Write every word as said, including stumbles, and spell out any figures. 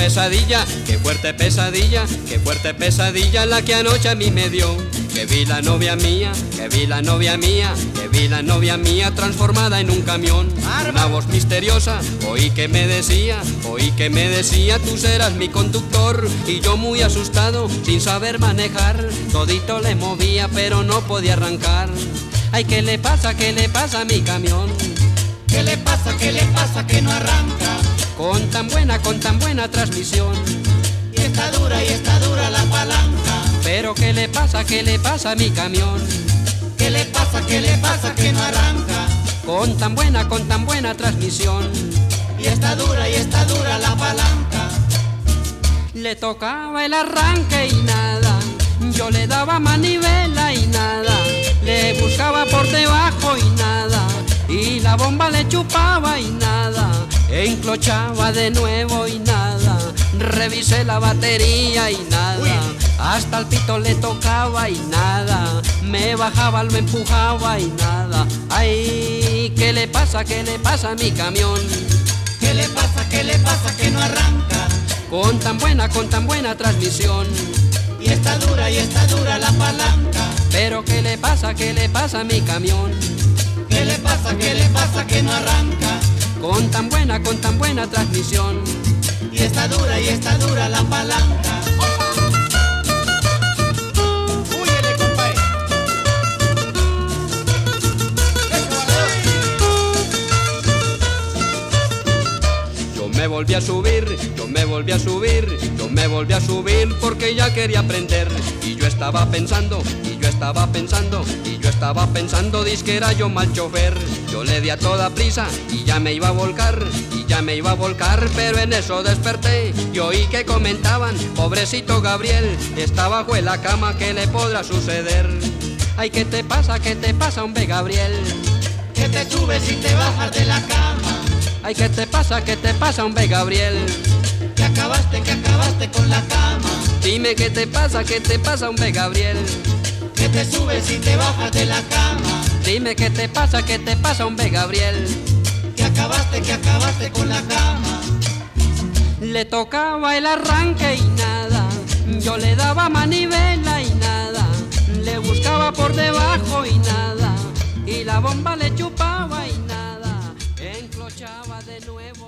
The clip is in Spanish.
pesadilla, qué fuerte pesadilla, qué fuerte pesadilla la que anoche a mí me dio. Que vi la novia mía, que vi la novia mía, que vi la novia mía transformada en un camión. Una voz misteriosa, oí que me decía, oí que me decía, tú serás mi conductor. Y yo muy asustado, sin saber manejar, todito le movía pero no podía arrancar. Ay, ¿qué le pasa, qué le pasa a mi camión? ¿Qué le pasa, qué le pasa que no arranca? Con tan buena, con tan buena transmisión. Y está dura, y está dura la palanca. Pero ¿qué le pasa, qué le pasa a mi camión? ¿Qué le pasa, qué le pasa que no arranca? Con tan buena, con tan buena transmisión. Y está dura, y está dura la palanca. Le tocaba el arranque y nada, yo le daba manivela y nada, le buscaba por debajo y nada, y la bomba le chupaba y nada, enclochaba de nuevo y nada, revisé la batería y nada, hasta el pito le tocaba y nada, me bajaba, lo empujaba y nada. Ay, ¿qué le pasa, qué le pasa a mi camión? ¿Qué le pasa, qué le pasa que no arranca? Con tan buena, con tan buena transmisión. Y está dura, y está dura la palanca. Pero ¿qué le pasa, qué le pasa a mi camión? ¿Qué le pasa, qué le pasa que no arranca? Con tan buena, con tan buena transmisión. Y está dura, y está dura la palanca. ¡Úyele, compadre! Yo me volví a subir, yo me volví a subir, yo me volví a subir porque ya quería aprender. Y yo estaba pensando, y yo estaba pensando, y yo estaba pensando, que era yo mal chofer. Yo le di a toda prisa y ya me iba a volcar, y ya me iba a volcar, pero en eso desperté y oí que comentaban, pobrecito Gabriel, está bajo en la cama, ¿qué le podrá suceder? Ay, ¿qué te pasa, qué te pasa, hombre Gabriel? Que te subes y te bajas de la cama. Ay, ¿qué te pasa, qué te pasa, hombre Gabriel? Que acabaste, que acabaste con la cama. Dime qué te pasa, qué te pasa, hombre Gabriel. Que te subes y te bajas de la cama. Dime qué te pasa, qué te pasa, hombre Gabriel. Que acabaste, que acabaste con la cama. Le tocaba el arranque y nada, yo le daba manivela y nada, le buscaba por debajo y nada, y la bomba le chupaba y nada, enclochaba de nuevo.